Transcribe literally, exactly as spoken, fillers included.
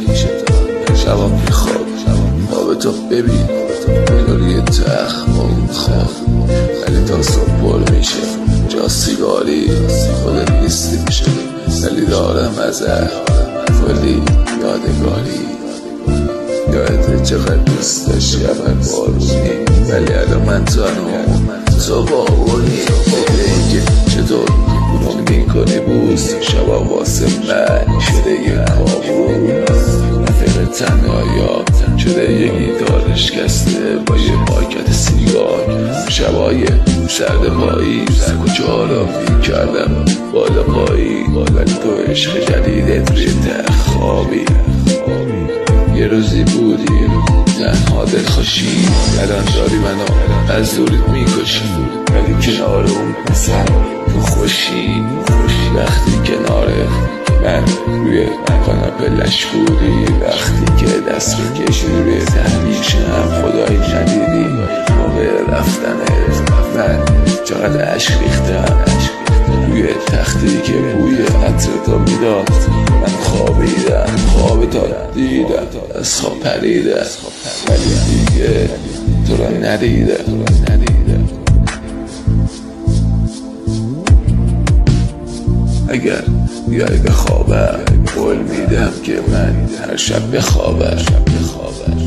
شبا میخواب خواب تو ببین روی تخت با اون خواب ولی تا صبح پر میشه جا سیگاری خود نیستی میشه ولی دارم ازت کلی یادگاری یادت چقدر دوست داشتی اول بارونی ولی الان من تنها تو بارونی دیگه چطور اونو میکنی بوس شبا واسه من شده یه کابون رفیق تنهایا شده یه گیتار شکسته با یه پاکت سیگار شبای سرد پایی در کجا را میکردم بالا پایی ولی تو عشق جدیدت روی تخت خوابی یه روزی بودی تنها دل خوشی الان داری منو از دورت میکشی ولی کنار اون پسر تو خوشی وقتی کنار من روی کاناپه لش بودی وقتی که دست رو کشیدی روی تهمیشم خدایی ندیدی موقع رفتنت من چقدر عشق ریختم روی تختی که بوی عطر تا میداد من خوابیدم خواب تا دیدم از خواب پریدم ولی دیگه تو را ندیدم اگر بیای به خوابم قول میدم که من هر شب بخوابم